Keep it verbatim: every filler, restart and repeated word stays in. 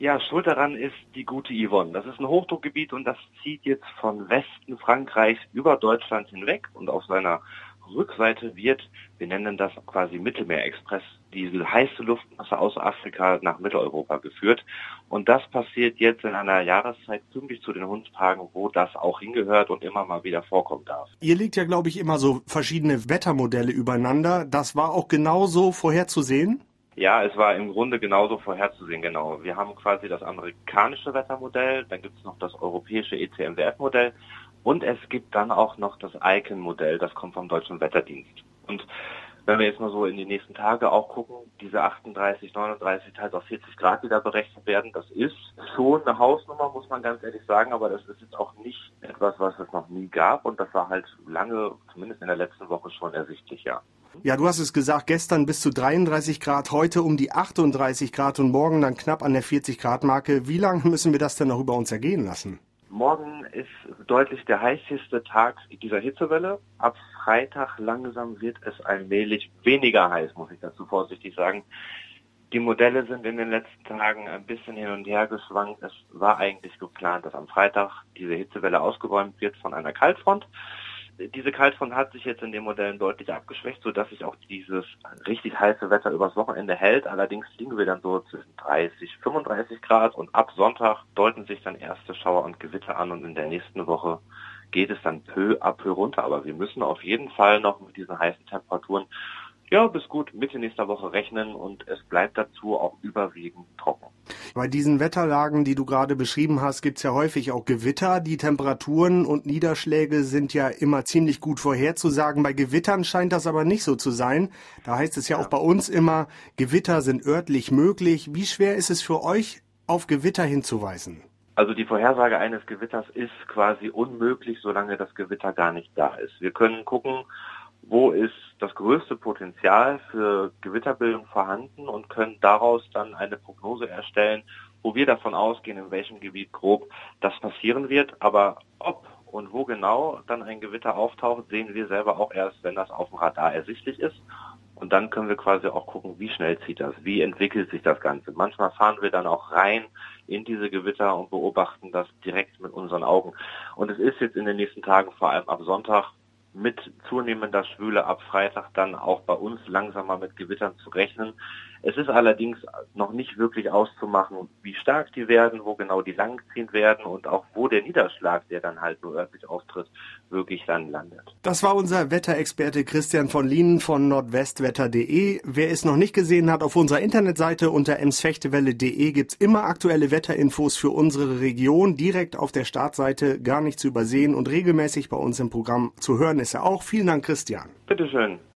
Ja, schuld daran ist die gute Yvonne. Das ist ein Hochdruckgebiet und das zieht jetzt von Westen Frankreichs über Deutschland hinweg und auf seiner Rückseite wird, wir nennen das quasi Mittelmeerexpress, diese heiße Luftmasse aus Afrika nach Mitteleuropa geführt. Und das passiert jetzt in einer Jahreszeit pünktlich zu den Hundstagen, wo das auch hingehört und immer mal wieder vorkommen darf. Ihr legt ja, glaube ich, immer so verschiedene Wettermodelle übereinander. Das war auch genauso vorherzusehen? Ja, es war im Grunde genauso vorherzusehen, genau. Wir haben quasi das amerikanische Wettermodell, dann gibt es noch das europäische E C M W F-Modell und es gibt dann auch noch das I C A N-Modell, das kommt vom Deutschen Wetterdienst. Und wenn wir jetzt mal so in die nächsten Tage auch gucken, diese achtunddreißig, neununddreißig, teils auf vierzig Grad, die da berechnet werden, das ist schon eine Hausnummer, muss man ganz ehrlich sagen, aber das ist jetzt auch nicht etwas, was es noch nie gab und das war halt lange, zumindest in der letzten Woche schon ersichtlich, ja. Ja, du hast es gesagt, gestern bis zu dreiunddreißig Grad, heute um die achtunddreißig Grad und morgen dann knapp an der vierzig Grad Marke. Wie lange müssen wir das denn noch über uns ergehen lassen? Morgen ist deutlich der heißeste Tag dieser Hitzewelle. Ab Freitag langsam wird es allmählich weniger heiß, muss ich dazu vorsichtig sagen. Die Modelle sind in den letzten Tagen ein bisschen hin und her geschwankt. Es war eigentlich geplant, dass am Freitag diese Hitzewelle ausgeräumt wird von einer Kaltfront. Diese Kaltfront hat sich jetzt in den Modellen deutlich abgeschwächt, sodass sich auch dieses richtig heiße Wetter übers Wochenende hält. Allerdings liegen wir dann so zwischen dreißig, fünfunddreißig Grad und ab Sonntag deuten sich dann erste Schauer und Gewitter an und in der nächsten Woche geht es dann peu à peu runter. Aber wir müssen auf jeden Fall noch mit diesen heißen Temperaturen ja bis gut Mitte nächster Woche rechnen und es bleibt dazu auch überwiegend trocken. Bei diesen Wetterlagen, die du gerade beschrieben hast, gibt's ja häufig auch Gewitter. Die Temperaturen und Niederschläge sind ja immer ziemlich gut vorherzusagen. Bei Gewittern scheint das aber nicht so zu sein. Da heißt es ja, ja auch bei uns immer, Gewitter sind örtlich möglich. Wie schwer ist es für euch, auf Gewitter hinzuweisen? Also die Vorhersage eines Gewitters ist quasi unmöglich, solange das Gewitter gar nicht da ist. Wir können gucken, wo ist das größte Potenzial für Gewitterbildung vorhanden und können daraus dann eine Prognose erstellen, wo wir davon ausgehen, in welchem Gebiet grob das passieren wird. Aber ob und wo genau dann ein Gewitter auftaucht, sehen wir selber auch erst, wenn das auf dem Radar ersichtlich ist. Und dann können wir quasi auch gucken, wie schnell zieht das, wie entwickelt sich das Ganze. Manchmal fahren wir dann auch rein in diese Gewitter und beobachten das direkt mit unseren Augen. Und es ist jetzt in den nächsten Tagen, vor allem ab Sonntag, mit zunehmender Schwüle ab Freitag dann auch bei uns langsam mal mit Gewittern zu rechnen. Es ist allerdings noch nicht wirklich auszumachen, wie stark die werden, wo genau die langziehen werden und auch wo der Niederschlag, der dann halt nur örtlich auftritt, wirklich dann landet. Das war unser Wetterexperte Christian von Lienen von nordwestwetter punkt de. Wer es noch nicht gesehen hat, auf unserer Internetseite unter emsfechtewelle punkt de gibt's immer aktuelle Wetterinfos für unsere Region, direkt auf der Startseite, gar nicht zu übersehen und regelmäßig bei uns im Programm zu hören ist er auch. Vielen Dank, Christian. Bitteschön.